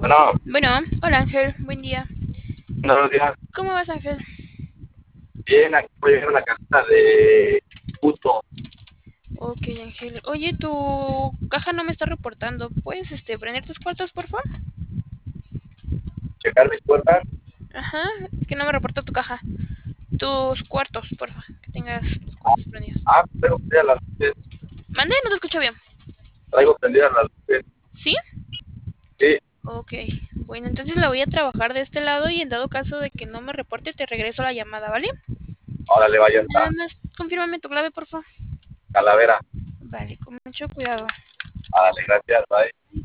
Bueno, Bueno, hola Ángel, buen día. buenos días. ¿Cómo vas, Ángel? Bien, aquí voy a llegar a la casa de Puto. Ok, Ángel. Oye, tu caja no me está reportando. ¿Puedes, prender tus cuartos, por favor? Checar mis puertas. Ajá, es que no me reporta tu caja. Tus cuartos, por favor, que tengas tus cuartos prendidos. Traigo prendidas las luces. ¿Mande? No te escucho bien. Traigo prendidas las luces. ¿Sí? Sí, Ok, bueno, entonces la voy a trabajar de este lado y en dado caso de que no me reporte, te regreso la llamada, ¿vale? ahora le vaya a Nada estar. más, confírmame tu clave, por favor. Calavera. Vale, con mucho cuidado. Dale, gracias, bye.